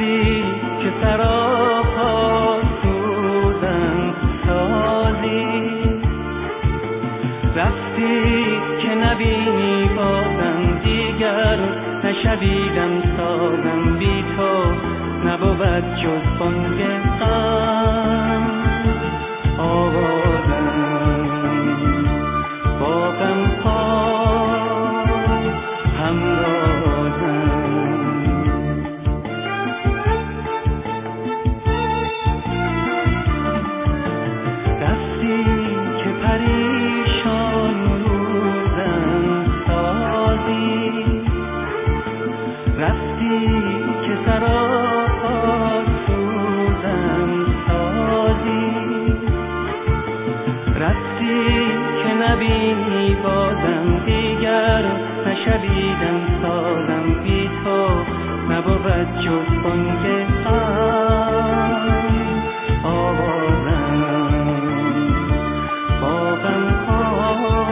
رفتی که سراپا سوزن سازی، رفتی که نبینی بازم دیگر نشویدم سازم، بی تو نبود جز بانگ غم آوازم، با غم ها همرازم. رفتی که پریشان روزم سازی، رفتی که سراپا سوزم سازی، رفتی که نبینی بازم دیگر نشویدم سازم، بی تو نبود جز بانگ غم آوازم، با غم ها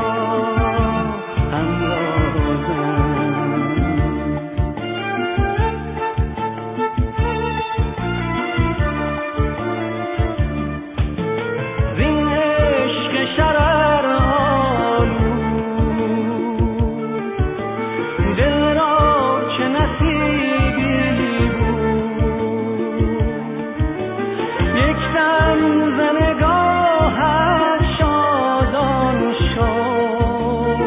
همرازم. زین عشق شرر آلود دل را چه نصیبی بود، یک دم ز نگاهت شادان شد،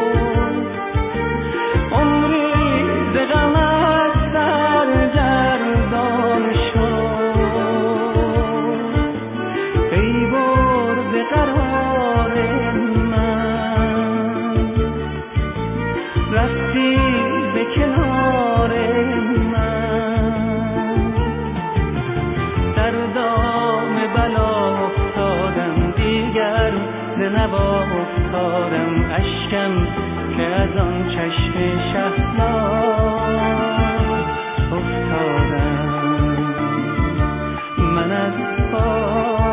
عمری ز غمت سرگردان شد، ای برد قرار من، رفتی به کنار من، در دام بلا افتادم دیگر ز نوا افتادم، اشکم که از آن چشم شهلا افتادم، من از پا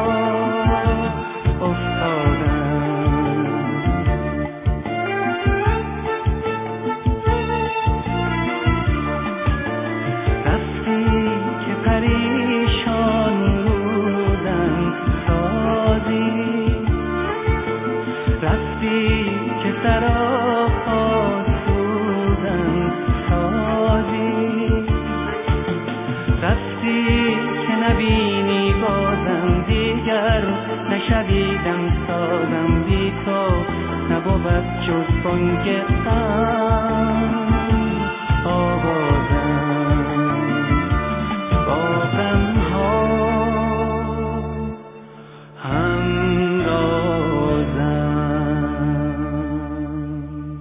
افتادم. رفتی که پریشان روزم سازی، رفتی که سراپا سوزم سازی، رفتی که نبینی بازم دیگر نشویدم سازم، بی تو نبود جز بانگ غم